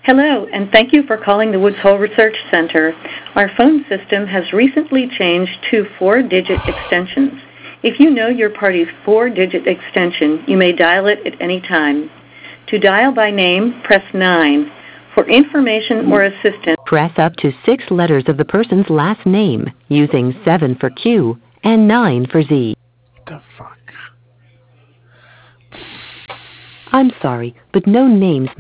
Hello, and thank you for calling the Woods Hole Research Center. Our phone system has recently changed to 4-digit extensions. If you know your party's 4-digit extension, you may dial it at any time. To dial by name, press 9. For information or assistance, Press up to 6 letters of the person's last name, using 7 for Q and 9 for Z. What the fuck? I'm sorry, but no names